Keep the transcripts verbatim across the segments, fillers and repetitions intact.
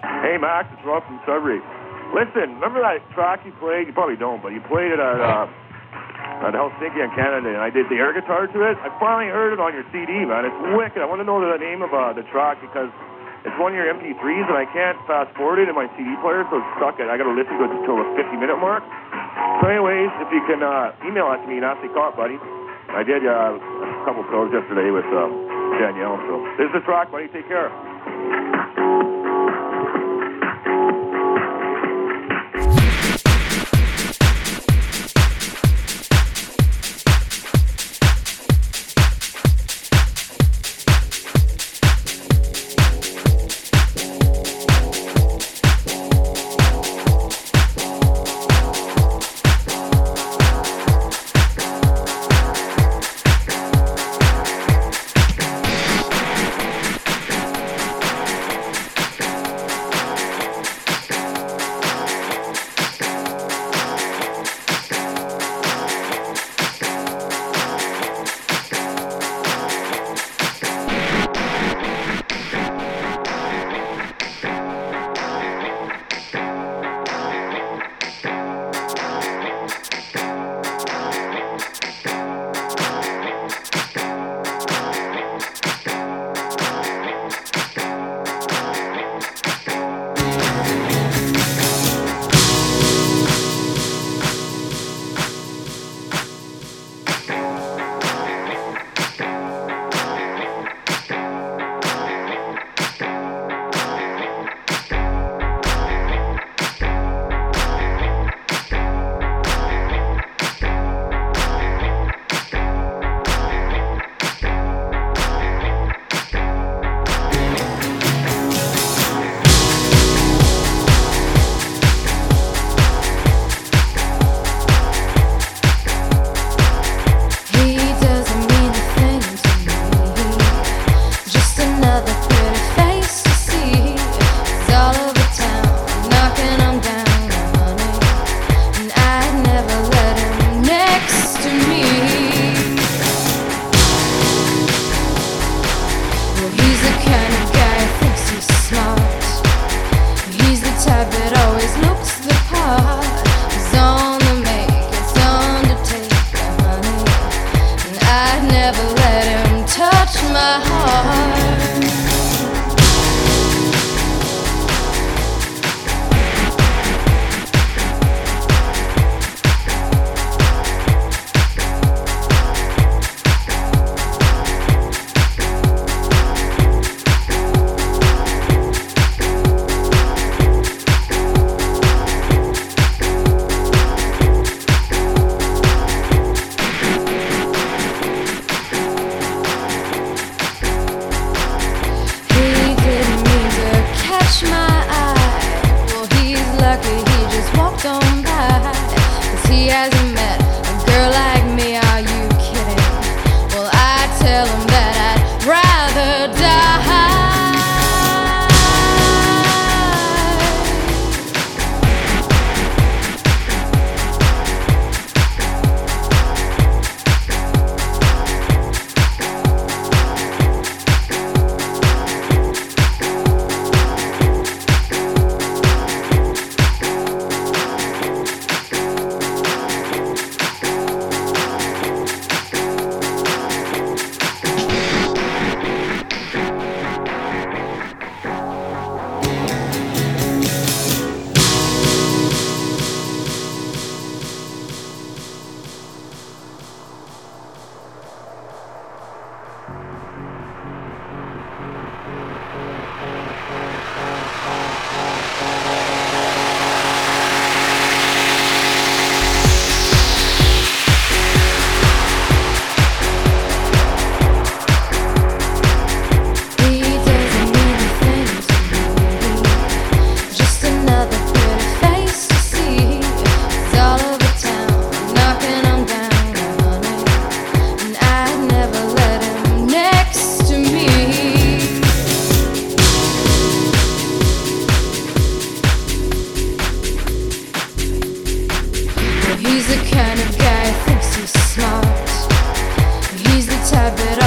Hey, Max, it's Rob from Sudbury. Listen, remember that track you played? You probably don't, but you played it at, uh, at Helsinki in Canada, and I did the air guitar to it. I finally heard it on your C D, man. It's wicked. I want to know the name of uh, the track because it's one of your M P threes, and I can't fast forward it in my C D player, so it's stuck. I got to listen to it until the fifty-minute mark. So anyways, if you can uh, email it to me, Nasty Cop, buddy. I did uh, a couple pros yesterday with um, Danielle, so this is the track, buddy. Take care.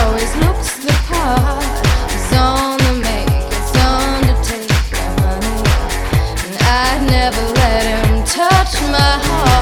It's on the make, it's on the take, honey. touch my heart.